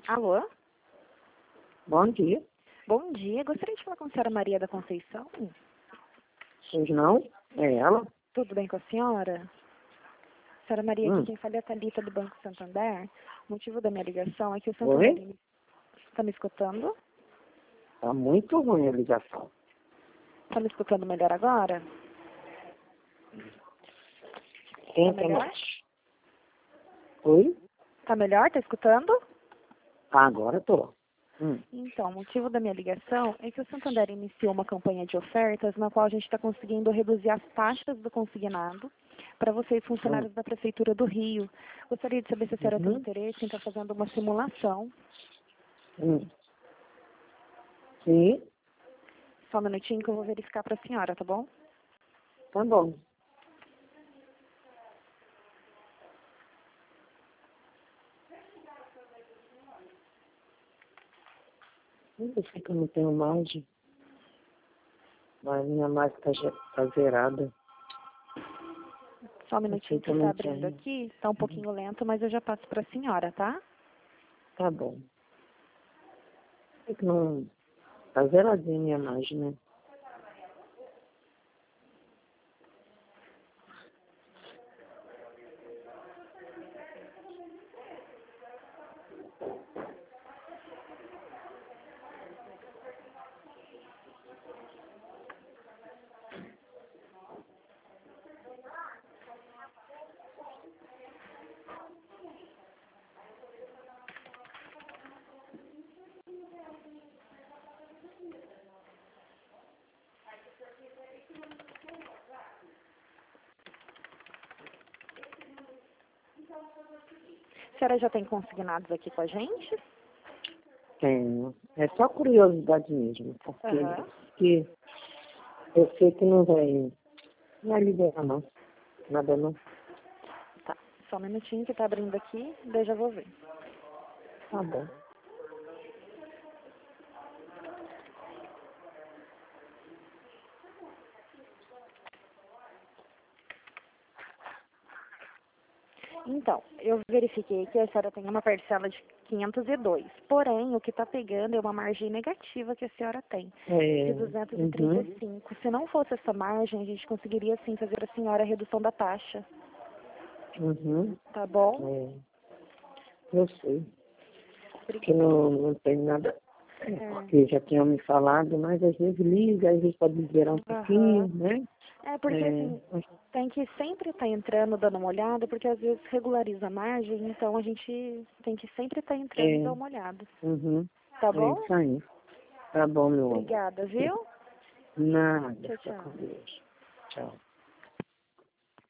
Alô? Bom dia. Bom dia. Gostaria de falar com a senhora Maria da Conceição. Pois não? É ela? Tudo bem com a senhora? Senhora Maria, aqui quem fala é a Thalita do Banco Santander. O motivo da minha ligação é que o Santander... Oi? Está me escutando? Tá muito ruim a ligação. Está me escutando melhor agora? Tenta melhor? mais. Oi? Está melhor? Está escutando? Ah, agora tô. Então, o motivo da minha ligação é que o Santander iniciou uma campanha de ofertas na qual a gente está conseguindo reduzir as taxas do consignado para vocês, funcionários da Prefeitura do Rio. Gostaria de saber se a senhora tem interesse em estar fazendo uma simulação. Sim, Só um minutinho que eu vou verificar para a senhora, tá bom? tá bom. Eu sei que eu não tenho margem, mas minha margem tá zerada. Só um minutinho que está abrindo aqui. Está um pouquinho lento, mas eu já passo para a senhora, tá? Tá bom. É que não... Tá zeradinha minha margem, né? A senhora já tem consignados aqui com a gente? Tenho. É só curiosidade mesmo, porque eu sei que não vai liberar não. Nada não. Tá. Só um minutinho que está abrindo aqui, daí já vou ver. Tá bom. Então, eu verifiquei que a senhora tem uma parcela de 502. Porém, o que está pegando é uma margem negativa que a senhora tem, de 235. Se não fosse essa margem, a gente conseguiria, sim, fazer a senhora a redução da taxa. Tá bom? Eu sei. Porque não tem nada. Porque já tinham me falado, mas às vezes liga, às vezes pode liberar um pouquinho, né? Porque assim, tem que sempre estar entrando, dando uma olhada, porque às vezes regulariza a margem, então a gente tem que sempre estar entrando e dar uma olhada. Tá bom? É isso aí. Tá bom, meu amor. Obrigada, viu? Nada. Tchau, tchau. Tchau.